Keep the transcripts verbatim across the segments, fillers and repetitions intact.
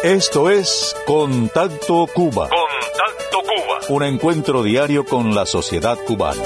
Esto es Contacto Cuba. Contacto Cuba. Un encuentro diario con la sociedad cubana.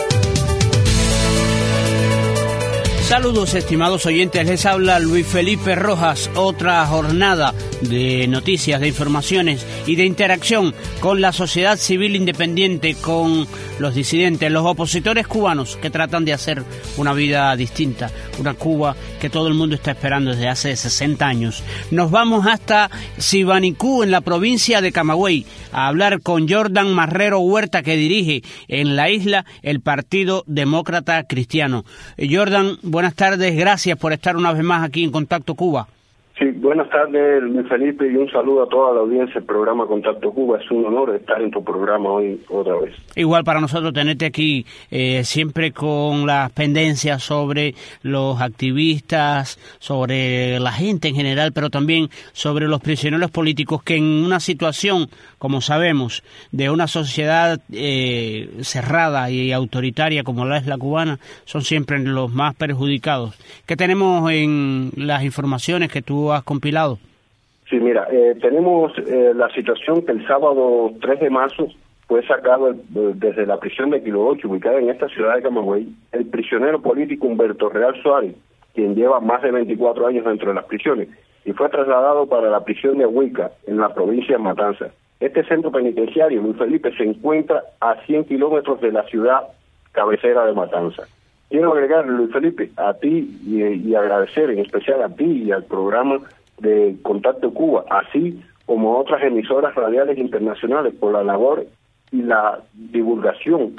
Saludos, estimados oyentes, les habla Luis Felipe Rojas. Otra jornada de noticias, de informaciones y de interacción con la sociedad civil independiente, con los disidentes, los opositores cubanos que tratan de hacer una vida distinta, una Cuba que todo el mundo está esperando desde hace sesenta años. Nos vamos hasta Sibanicú, en la provincia de Camagüey, a hablar con Jordan Marrero Huerta, que dirige en la isla el Partido Demócrata Cristiano. Jordan, buenas tardes, gracias por estar una vez más aquí en Contacto Cuba. Sí, buenas tardes, Luis Felipe, y un saludo a toda la audiencia del programa Contacto Cuba. Es un honor estar en tu programa hoy otra vez. Igual para nosotros tenerte aquí, eh, siempre con las pendencias sobre los activistas, sobre la gente en general, pero también sobre los prisioneros políticos que en una situación, como sabemos, de una sociedad eh, cerrada y autoritaria como la es la cubana, son siempre los más perjudicados. ¿Qué tenemos en las informaciones que tú has compilado? Sí, mira, eh, tenemos eh, la situación que el sábado tres de marzo fue sacado el, desde la prisión de Kilo ocho, ubicada en esta ciudad de Camagüey, el prisionero político Humberto Real Suárez, quien lleva más de veinticuatro años dentro de las prisiones, y fue trasladado para la prisión de Ahuica, en la provincia de Matanzas. Este centro penitenciario, Luis Felipe, se encuentra a cien kilómetros de la ciudad cabecera de Matanzas. Quiero agregar, Luis Felipe, a ti y, y agradecer en especial a ti y al programa de Contacto Cuba, así como a otras emisoras radiales internacionales, por la labor y la divulgación,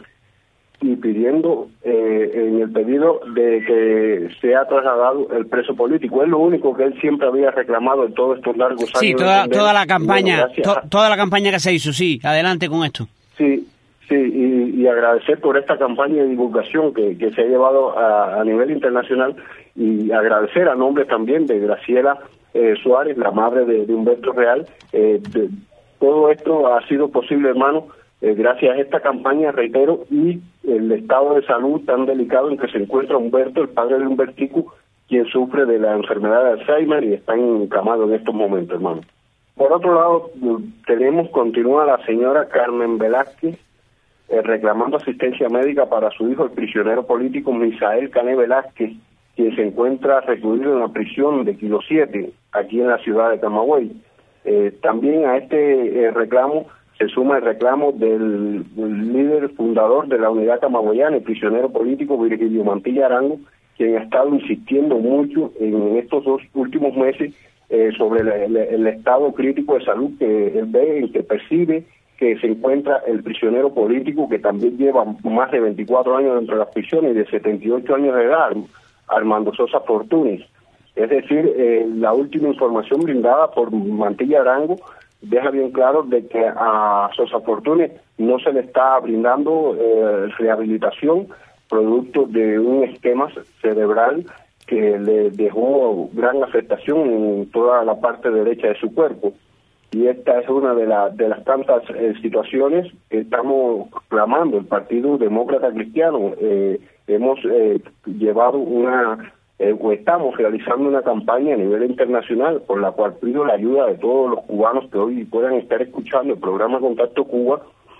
y pidiendo eh, en el pedido de que sea trasladado el preso político. Es lo único que él siempre había reclamado en todos estos largos años. Sí, toda, toda la campaña, bueno, to, toda la campaña que se hizo, sí, adelante con esto. Sí. Sí, y, y agradecer por esta campaña de divulgación que, que se ha llevado a, a nivel internacional, y agradecer a nombre también de Graciela eh, Suárez, la madre de, de Humberto Real. Eh, de, todo esto ha sido posible, hermano, eh, gracias a esta campaña, reitero, y el estado de salud tan delicado en que se encuentra Humberto, el padre de Humbertico, quien sufre de la enfermedad de Alzheimer y está encamado en estos momentos, hermano. Por otro lado, tenemos, continúa la señora Carmen Velázquez, Eh, reclamando asistencia médica para su hijo, el prisionero político Misael Cané Velázquez, quien se encuentra recluido en la prisión de Kilo siete, aquí en la ciudad de Camagüey. Eh, también a este eh, reclamo se suma el reclamo del, del líder fundador de la Unidad Camagüeyana, el prisionero político Virgilio Mantilla Arango, quien ha estado insistiendo mucho en estos dos últimos meses eh, sobre el, el, el estado crítico de salud que él ve, en que percibe que se encuentra el prisionero político, que también lleva más de veinticuatro años dentro de las prisiones y de setenta y ocho años de edad, Armando Sosa Fortunis. Es decir, eh, la última información brindada por Mantilla Arango deja bien claro de que a Sosa Fortunis no se le está brindando eh, rehabilitación producto de un esquema cerebral que le dejó gran afectación en toda la parte derecha de su cuerpo. Y esta es una de, la, de las tantas eh, situaciones que estamos clamando. El Partido Demócrata Cristiano eh, hemos eh, llevado una, eh, o estamos realizando una campaña a nivel internacional por la cual pido la ayuda de todos los cubanos que hoy puedan estar escuchando el programa Contacto Cuba,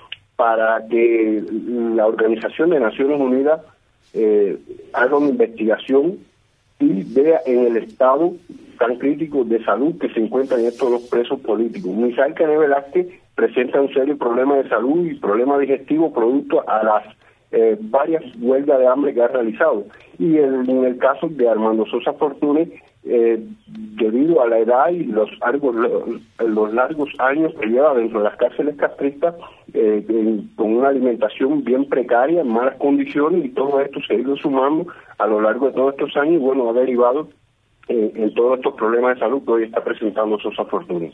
para que la Organización de Naciones Unidas eh, haga una investigación y vea en el estado tan crítico de salud que se encuentran estos dos presos políticos. Misael Cané Velázquez presenta un serio problema de salud y problema digestivo producto a las eh, varias huelgas de hambre que ha realizado. Y el, en el caso de Armando Sosa Fortunis, eh, debido a la edad y los largos, los largos años que lleva dentro de las cárceles castristas, eh, en, con una alimentación bien precaria, en malas condiciones, y todo esto se ha ido sumando a lo largo de todos estos años, y bueno, ha derivado Eh, en todos estos problemas de salud que hoy está presentando Sosa Fortunis.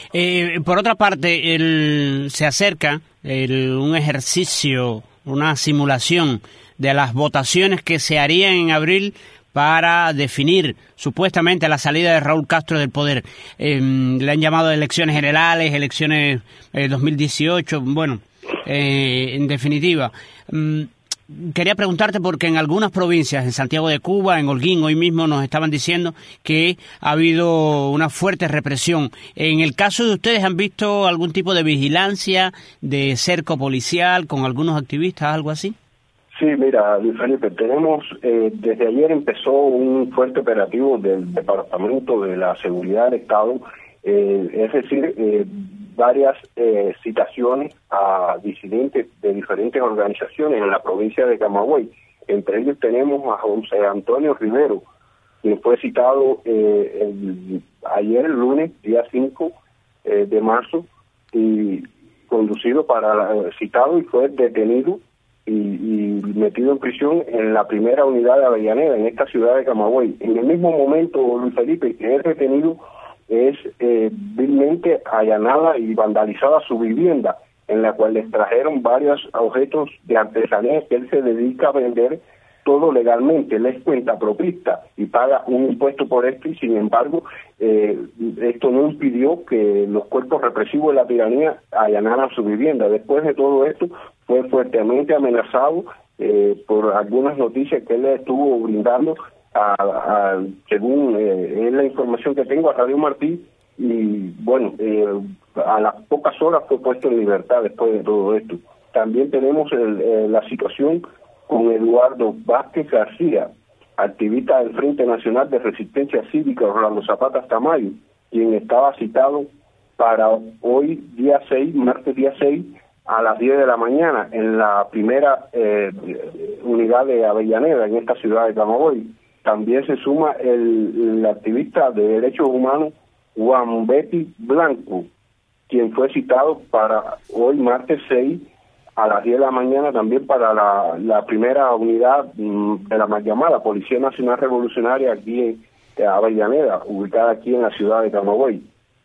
Eh, por otra parte, el, se acerca el, un ejercicio, una simulación de las votaciones que se harían en abril para definir supuestamente la salida de Raúl Castro del poder. Eh, le han llamado elecciones generales, elecciones eh, dos mil dieciocho, bueno, eh, en definitiva. Mm, quería preguntarte porque en algunas provincias, en Santiago de Cuba, en Holguín, hoy mismo nos estaban diciendo que ha habido una fuerte represión. En el caso de ustedes, ¿han visto algún tipo de vigilancia, de cerco policial con algunos activistas, algo así? Sí, mira, Luis Felipe, tenemos, eh, desde ayer empezó un fuerte operativo del Departamento de la Seguridad del Estado, eh, es decir, eh, varias eh, citaciones a disidentes de diferentes organizaciones en la provincia de Camagüey. Entre ellos tenemos a José Antonio Rivero, quien fue citado eh, el, ayer, el lunes, día cinco eh, de marzo, y conducido para, citado y fue detenido Y, y metido en prisión en la primera unidad de Avellaneda, en esta ciudad de Camagüey. En el mismo momento, Luis Felipe, que es detenido, es eh, vilmente allanada y vandalizada su vivienda, en la cual le extrajeron varios objetos de artesanía que él se dedica a vender todo legalmente. Él es cuentapropista y paga un impuesto por esto, y sin embargo eh, esto no impidió que los cuerpos represivos de la tiranía allanaran su vivienda. Después de todo esto fue fuertemente amenazado eh, por algunas noticias que él estuvo brindando a, a según eh, es la información que tengo, a Radio Martí, y bueno, eh, a las pocas horas fue puesto en libertad después de todo esto. También tenemos el, eh, la situación con Eduardo Vázquez García, activista del Frente Nacional de Resistencia Cívica Orlando Zapata Tamayo, quien estaba citado para hoy, día seis, martes día seis, a las diez de la mañana, en la primera eh, unidad de Avellaneda, en esta ciudad de Camagüey. También se suma el, el activista de derechos humanos Juan Betty Blanco, quien fue citado para hoy, martes seis, a las diez de la mañana, también para la, la primera unidad de la mal llamada Policía Nacional Revolucionaria aquí en Avellaneda, ubicada aquí en la ciudad de Camagüey.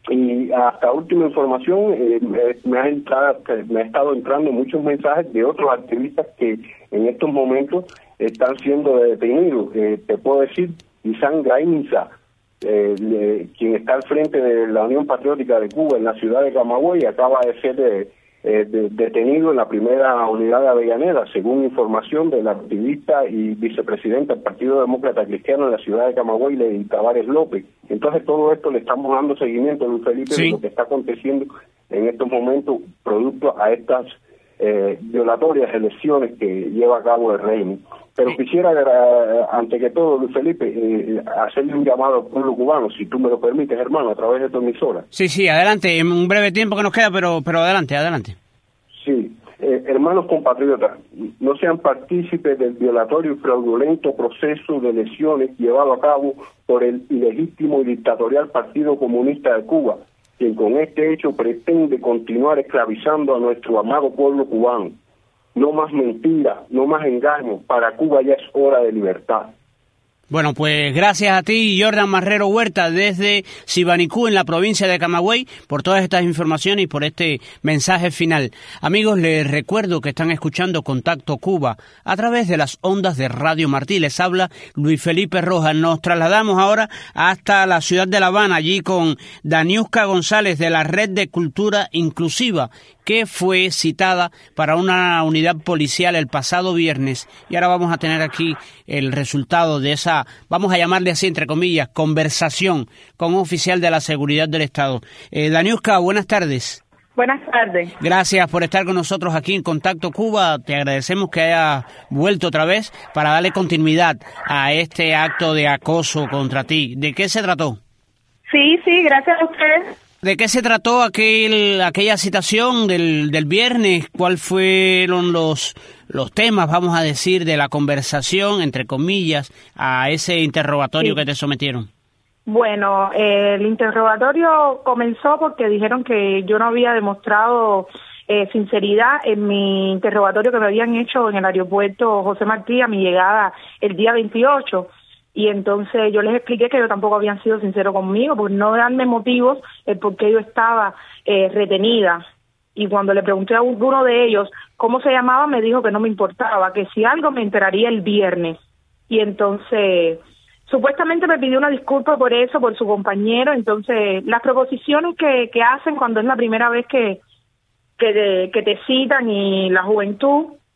Y hasta última información, eh, me, ha entrado, me ha estado entrando muchos mensajes de otros activistas que en estos momentos están siendo detenidos. Eh, te puedo decir, Isán Gainza, eh, de, quien está al frente de la Unión Patriótica de Cuba en la ciudad de Camagüey, acaba de ser de, eh, de, detenido en la primera unidad de Avellaneda, según información del activista y vicepresidente del Partido Demócrata Cristiano en la ciudad de Camagüey, Lady Tavares López. Entonces todo esto le estamos dando seguimiento, Luis Felipe, sí, de lo que está aconteciendo en estos momentos producto a estas eh, violatorias elecciones que lleva a cabo el reino. Pero sí, quisiera, eh, ante que todo, Luis Felipe, eh, hacerle un llamado al pueblo cubano, si tú me lo permites, hermano, a través de tu emisora. Sí, sí, adelante, en un breve tiempo que nos queda, pero, pero adelante, adelante. Sí, eh, hermanos compatriotas, no sean partícipes del violatorio y fraudulento proceso de elecciones llevado a cabo por el ilegítimo y dictatorial Partido Comunista de Cuba, quien con este hecho pretende continuar esclavizando a nuestro amado pueblo cubano. No más mentira, no más engaño, para Cuba ya es hora de libertad. Bueno, pues gracias a ti, Jordan Marrero Huerta, desde Sibanicú, en la provincia de Camagüey, por todas estas informaciones y por este mensaje final. Amigos, les recuerdo que están escuchando Contacto Cuba a través de las ondas de Radio Martí. Les habla Luis Felipe Rojas. Nos trasladamos ahora hasta la ciudad de La Habana, allí con Daniuska González de la Red de Cultura Inclusiva, que fue citada para una unidad policial el pasado viernes. Y ahora vamos a tener aquí el resultado de esa, vamos a llamarle así, entre comillas, conversación con un oficial de la seguridad del Estado. Eh, Daniuska, buenas tardes. Buenas tardes. Gracias por estar con nosotros aquí en Contacto Cuba. Te agradecemos que hayas vuelto otra vez para darle continuidad a este acto de acoso contra ti. ¿De qué se trató? Sí, sí, gracias a ustedes. ¿De qué se trató aquel, aquella citación del, del viernes? ¿Cuáles fueron los, los temas, vamos a decir, de la conversación, entre comillas, a ese interrogatorio sí. que te sometieron? Bueno, eh, el interrogatorio comenzó porque dijeron que yo no había demostrado eh, sinceridad en mi interrogatorio que me habían hecho en el aeropuerto José Martí a mi llegada el día veintiocho. Y entonces yo les expliqué que ellos tampoco habían sido sinceros conmigo, por no darme motivos el por qué yo estaba eh, retenida. Y cuando le pregunté a uno de ellos cómo se llamaba, me dijo que no me importaba, que si algo me enteraría el viernes. Y entonces, supuestamente me pidió una disculpa por eso, por su compañero. Entonces, las proposiciones que, que hacen cuando es la primera vez que, que, de, que te citan y la juventud,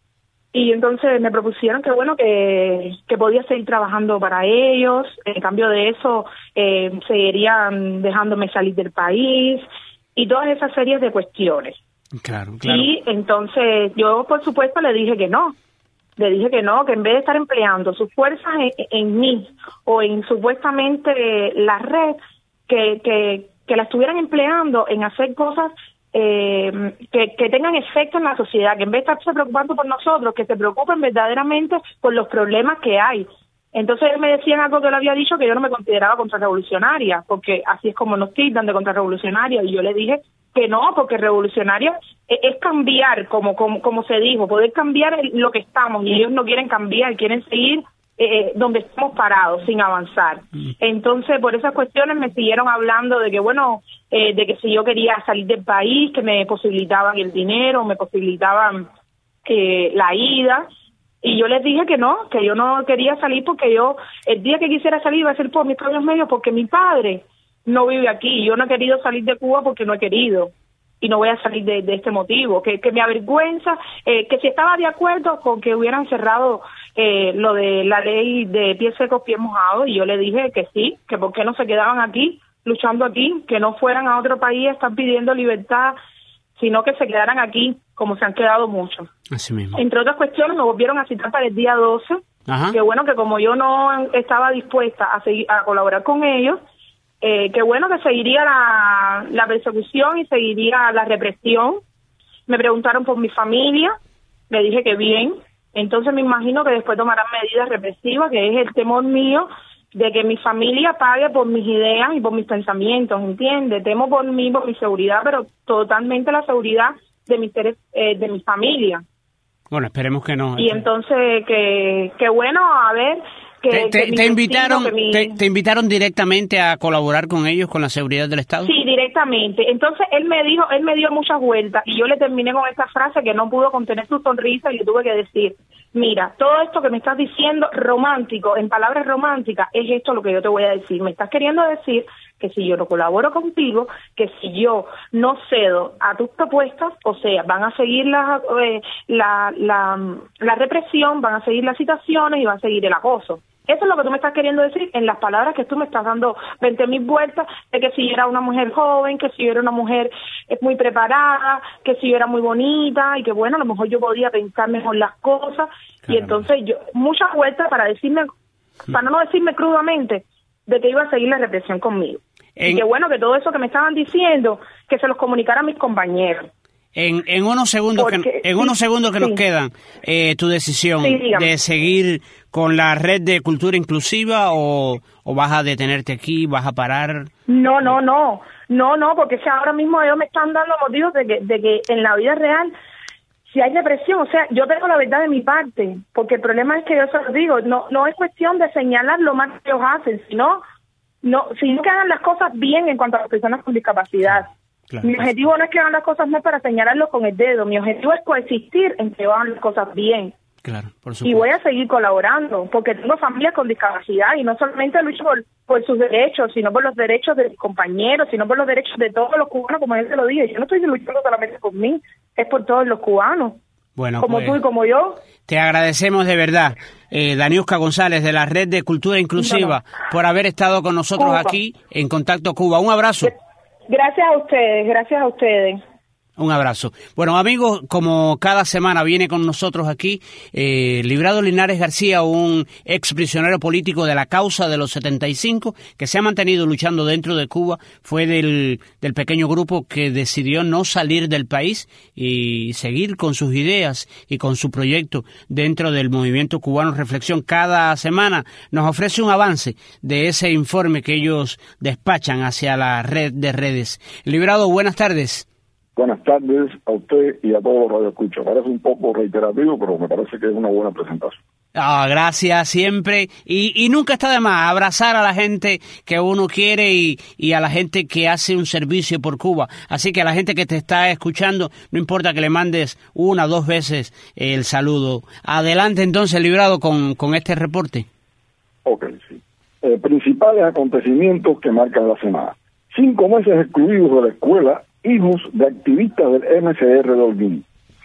Y entonces me propusieron que bueno, que, que podía seguir trabajando para ellos, en cambio de eso eh, seguirían dejándome salir del país y todas esas series de cuestiones. Claro, claro. Y entonces yo por supuesto le dije que no, le dije que no, que en vez de estar empleando sus fuerzas en, en mí o en supuestamente la red, que, que, que la estuvieran empleando en hacer cosas Eh, que, que tengan efecto en la sociedad, que en vez de estarse preocupando por nosotros, que se preocupen verdaderamente por los problemas que hay. Entonces me decían algo que le había dicho, que yo no me consideraba contrarrevolucionaria, porque así es como nos tildan de contrarrevolucionaria, y yo le dije que no, porque revolucionaria es, es cambiar, como, como como se dijo, poder cambiar el, lo que estamos, y ellos no quieren cambiar, quieren seguir Eh, donde estamos parados, sin avanzar. Entonces, por esas cuestiones me siguieron hablando de que, bueno, eh, de que si yo quería salir del país, que me posibilitaban el dinero, me posibilitaban eh, la ida, y yo les dije que no, que yo no quería salir porque yo, el día que quisiera salir iba a ser por mis propios medios, porque mi padre no vive aquí, yo no he querido salir de Cuba porque no he querido, y no voy a salir de, de este motivo, que, que me avergüenza, eh, que si estaba de acuerdo con que hubieran cerrado eh, lo de la ley de pies secos, pies mojados, y yo le dije que sí, que por qué no se quedaban aquí, luchando aquí, que no fueran a otro país a estar pidiendo libertad, sino que se quedaran aquí, como se han quedado muchos. Así mismo. Entre otras cuestiones, me volvieron a citar para el día doce, Ajá. que bueno, que como yo no estaba dispuesta a seguir a colaborar con ellos, Eh, que bueno, que seguiría la, la persecución y seguiría la represión. Me preguntaron por mi familia, le dije que bien. Entonces me imagino que después tomarán medidas represivas, que es el temor mío de que mi familia pague por mis ideas y por mis pensamientos, ¿entiendes? Temo por mí, por mi seguridad, pero totalmente la seguridad de mis seres, eh, de mi familia. Bueno, esperemos que no. Y entonces, que, que bueno, a ver... Que, te, te, que te invitaron vecino, mi... te, te invitaron directamente a colaborar con ellos, con la seguridad del Estado. Sí, directamente. Entonces él me dijo, él me dio muchas vueltas y yo le terminé con esta frase que no pudo contener su sonrisa y le tuve que decir, mira, todo esto que me estás diciendo romántico, en palabras románticas, es esto lo que yo te voy a decir. Me estás queriendo decir que si yo no colaboro contigo, que si yo no cedo a tus propuestas, o sea, van a seguir la, eh, la, la, la represión, van a seguir las citaciones y va a seguir el acoso. Eso es lo que tú me estás queriendo decir en las palabras que tú me estás dando veinte mil vueltas, de que si yo era una mujer joven, que si yo era una mujer muy preparada, que si yo era muy bonita y que bueno, a lo mejor yo podía pensar mejor las cosas. Caramba. Y entonces yo, muchas vueltas para decirme, para no decirme crudamente de que iba a seguir la represión conmigo. En... Y que bueno, que todo eso que me estaban diciendo, que se los comunicara a mis compañeros. En, en unos segundos Porque, que, en sí, unos segundos que sí. nos quedan, eh, tu decisión sí, de seguir con la red de cultura inclusiva o, o vas a detenerte aquí, vas a parar. No, no, no, no, no, porque es que ahora mismo ellos me están dando motivos de que, de que en la vida real si hay represión, o sea, yo tengo la verdad de mi parte, porque el problema es que yo se lo digo, no, no es cuestión de señalar lo mal que ellos hacen, sino, no, sino que hagan las cosas bien en cuanto a las personas con discapacidad. Claro, mi objetivo no es que hagan las cosas mal para señalarlos con el dedo, mi objetivo es coexistir en que hagan las cosas bien. Claro, por supuesto. Y voy a seguir colaborando, porque tengo familias con discapacidad y no solamente lucho por, por sus derechos, sino por los derechos de mis compañeros, sino por los derechos de todos los cubanos, como él se lo dije. Yo no estoy luchando solamente por mí, es por todos los cubanos. Bueno, como pues, tú y como yo. Te agradecemos de verdad, eh, Daniuska González, de la Red de Cultura Inclusiva, no, no. por haber estado con nosotros Cuba. aquí en Contacto Cuba. Un abrazo. Gracias a ustedes, gracias a ustedes. Un abrazo. Bueno, amigos, como cada semana viene con nosotros aquí eh, Librado Linares García, un ex prisionero político de la causa de los setenta y cinco, que se ha mantenido luchando dentro de Cuba. Fue del, del pequeño grupo que decidió no salir del país y seguir con sus ideas y con su proyecto dentro del movimiento cubano Reflexión. Cada semana nos ofrece un avance de ese informe que ellos despachan hacia la red de redes. Librado, buenas tardes. Buenas tardes a usted y a todos los radioescuchas. Parece un poco reiterativo, pero me parece que es una buena presentación. Ah, gracias siempre. Y, y nunca está de más abrazar a la gente que uno quiere y, y a la gente que hace un servicio por Cuba. Así que a la gente que te está escuchando, no importa que le mandes una o dos veces el saludo. Adelante entonces, Librado, con, con este reporte. Ok, sí. Eh, principales acontecimientos que marcan la semana. Cinco meses excluidos de la escuela, hijos de activistas del M C R de Holguín.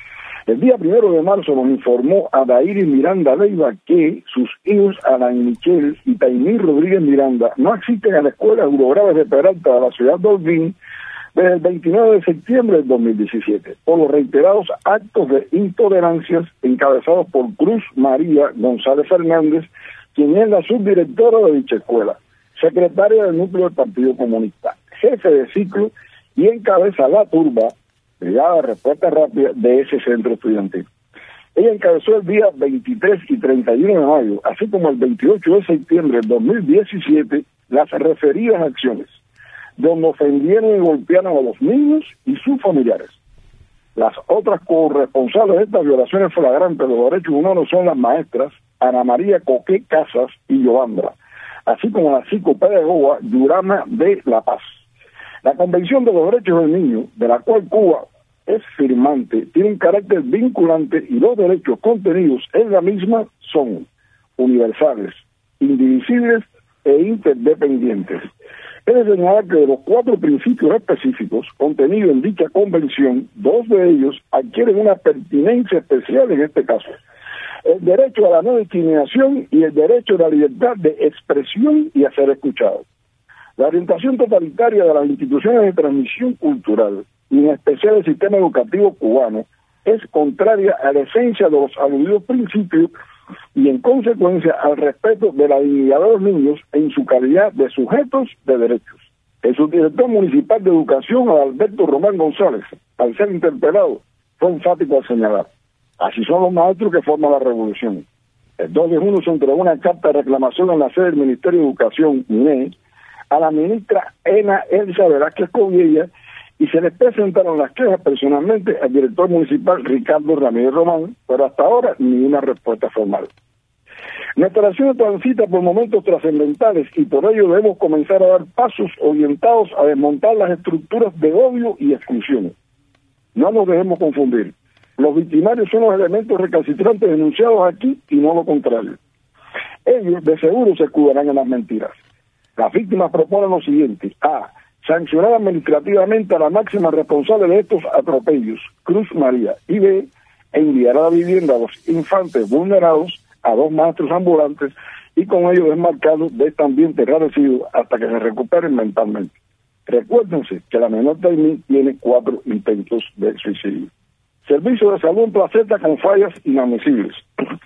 El día primero de marzo nos informó Adairis Miranda Leiva que sus hijos Alain Michel y Taimí Rodríguez Miranda no asisten a la escuela Eurograves de Peralta de la ciudad de Holguín desde el veintinueve de septiembre del dos mil diecisiete, por los reiterados actos de intolerancias encabezados por Cruz María González Fernández, quien es la subdirectora de dicha escuela, secretaria del núcleo del Partido Comunista, jefe de ciclo y encabeza la turba, brigada de respuesta rápida, de ese centro estudiantil. Ella encabezó el día veintitrés y treinta y uno de mayo, así como el veintiocho de septiembre del dos mil diecisiete, las referidas acciones, donde ofendieron y golpearon a los niños y sus familiares. Las otras corresponsables de estas violaciones flagrantes de los derechos humanos son las maestras Ana María Coqué Casas y Yolanda, así como la psicopedagoga Yurama de La Paz. La Convención de los Derechos del Niño, de la cual Cuba es firmante, tiene un carácter vinculante y los derechos contenidos en la misma son universales, indivisibles e interdependientes. Es de señalar que de los cuatro principios específicos contenidos en dicha convención, dos de ellos adquieren una pertinencia especial en este caso: el derecho a la no discriminación y el derecho a la libertad de expresión y a ser escuchado. La orientación totalitaria de las instituciones de transmisión cultural, y en especial el sistema educativo cubano, es contraria a la esencia de los aludidos principios y en consecuencia al respeto de la dignidad de los niños en su calidad de sujetos de derechos. El subdirector municipal de educación, Alberto Román González, al ser interpelado, fue enfático al señalar: así son los maestros que forman la revolución. El dos de junio se entregó una carta de reclamación en la sede del Ministerio de Educación, M I E, a la ministra Ena Elsa Velázquez Coviella, y se les presentaron las quejas personalmente al director municipal Ricardo Ramírez Román, pero hasta ahora ni una respuesta formal. Nuestra nación transita por momentos trascendentales y por ello debemos comenzar a dar pasos orientados a desmontar las estructuras de odio y exclusión. No nos dejemos confundir. Los victimarios son los elementos recalcitrantes denunciados aquí y no lo contrario. Ellos de seguro se escudarán en las mentiras. Las víctimas proponen lo siguiente: A. Sancionar administrativamente a la máxima responsable de estos atropellos, Cruz María, y B. Enviar a la vivienda a los infantes vulnerados, a dos maestros ambulantes, y con ellos desmarcarlos de este ambiente enrarecido hasta que se recuperen mentalmente. Recuérdense que la menor Taimí tiene cuatro intentos de suicidio. Servicio de salud en Placeta con fallas inadmisibles.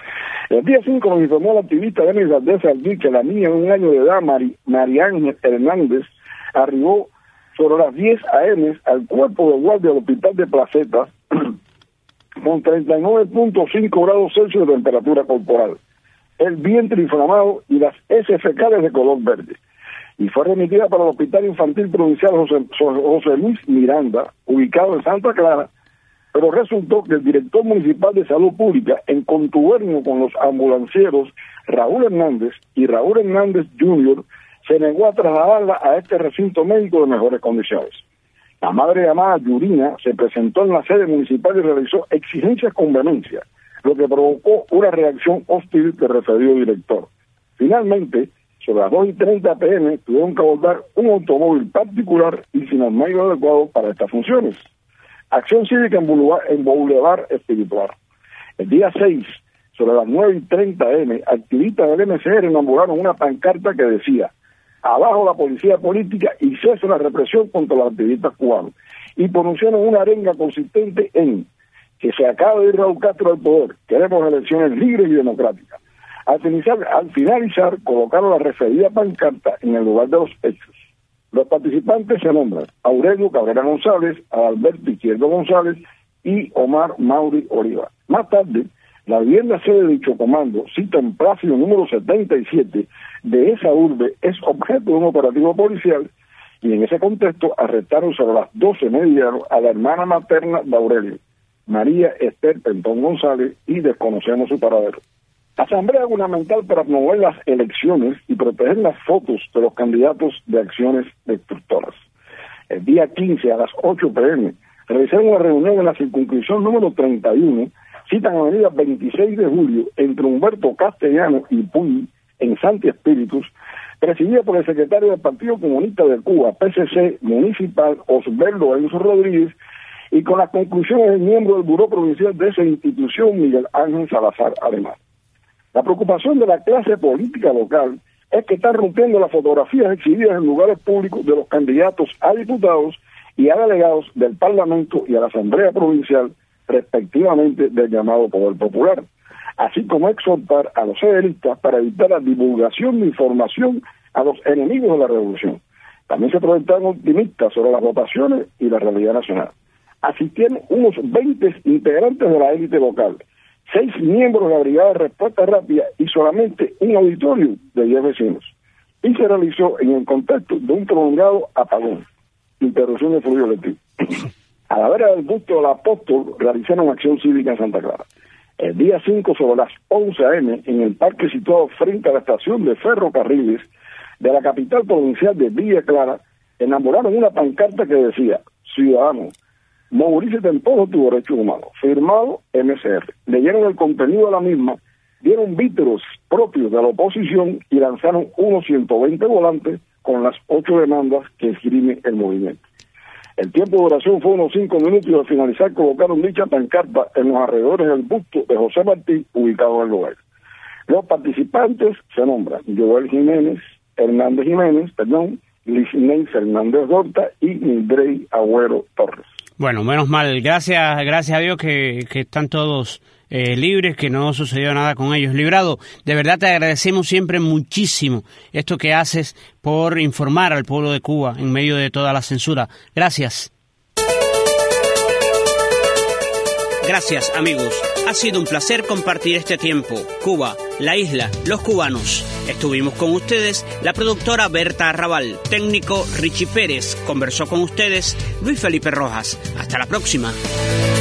El día cinco nos informó la activista Denis Valdés Aldí que la niña de un año de edad, Mari, María Ángel Hernández, arribó sobre las diez a eme al cuerpo de guardia del hospital de Placeta con treinta y nueve punto cinco grados Celsius de temperatura corporal, el vientre inflamado y las heces fecales de color verde, y fue remitida para el Hospital Infantil Provincial José, José Luis Miranda, ubicado en Santa Clara, pero resultó que el director municipal de salud pública, en contubernio con los ambulancieros Raúl Hernández y Raúl Hernández junior, se negó a trasladarla a este recinto médico de mejores condiciones. La madre llamada Yurina se presentó en la sede municipal y realizó exigencias con vehemencia, lo que provocó una reacción hostil del referido director. Finalmente, sobre las dos y treinta pe eme, tuvieron que abordar un automóvil particular y sin el medio adecuado para estas funciones. Acción cívica en Boulevard, en Boulevard Espiritual. El día seis, sobre las nueve y treinta eme, activistas del eme ese erre inauguraron una pancarta que decía: abajo la policía política y cese la represión contra los activistas cubanos, y pronunciaron una arenga consistente en que se acabe de ir Raúl Castro al poder, queremos elecciones libres y democráticas. Al finalizar, al finalizar colocaron la referida pancarta en el lugar de los hechos. Los participantes se nombran Aurelio Cabrera González, Adalberto Izquierdo González y Omar Mauri Oliva. Más tarde, la vivienda sede de dicho comando, cita en Plácido número setenta y siete de esa urbe, es objeto de un operativo policial, y en ese contexto arrestaron sobre las doce mediano a la hermana materna de Aurelio, María Esther Pentón González, y desconocemos su paradero. Asamblea Gubernamental para promover las elecciones y proteger las fotos de los candidatos de acciones destructoras. El día quince a las ocho pe eme realizaron una reunión en la circunscripción número treinta y uno, citan a la avenida veintiséis de julio, entre Humberto Castellano y Puy, en Santi Espíritus, presidida por el secretario del Partido Comunista de Cuba, pe ce ce municipal, Osvaldo Enzo Rodríguez, y con las conclusiones del miembro del Buró Provincial de esa institución, Miguel Ángel Salazar Alemán. La preocupación de la clase política local es que están rompiendo las fotografías exhibidas en lugares públicos de los candidatos a diputados y a delegados del Parlamento y a la Asamblea Provincial, respectivamente, del llamado Poder Popular, así como exhortar a los sederistas para evitar la divulgación de información a los enemigos de la revolución. También se proyectaron optimistas sobre las votaciones y la realidad nacional. Asistieron unos veinte integrantes de la élite local, seis miembros de la Brigada de Respuesta Rápida y solamente un auditorio de diez vecinos. Y se realizó en el contexto de un prolongado apagón, interrupción de fluido eléctrico. A la vera del busto del apóstol realizaron acción cívica en Santa Clara. El día cinco, sobre las once a eme, en el parque situado frente a la estación de ferrocarriles de la capital provincial de Villa Clara, enamoraron una pancarta que decía: ciudadanos, movilícete en todos tus derechos humanos, firmado eme ce erre. Leyeron el contenido de la misma, dieron víteros propios de la oposición y lanzaron unos ciento veinte volantes con las ocho demandas que esgrime el movimiento. El tiempo de duración fue unos cinco minutos y al finalizar colocaron dicha pancarta en los alrededores del busto de José Martí, ubicado en el lugar. Los participantes se nombran Joel Jiménez, Hernández Jiménez, perdón, Lisney Fernández Dorta y Mildrey Agüero Torres. Bueno, menos mal, gracias, gracias a Dios que, que están todos eh, libres, que no sucedió nada con ellos. Librado, de verdad te agradecemos siempre muchísimo esto que haces por informar al pueblo de Cuba en medio de toda la censura. Gracias. Gracias, amigos. Ha sido un placer compartir este tiempo. Cuba, la isla, los cubanos. Estuvimos con ustedes la productora Berta Arrabal, técnico Richie Pérez. Conversó con ustedes Luis Felipe Rojas. Hasta la próxima.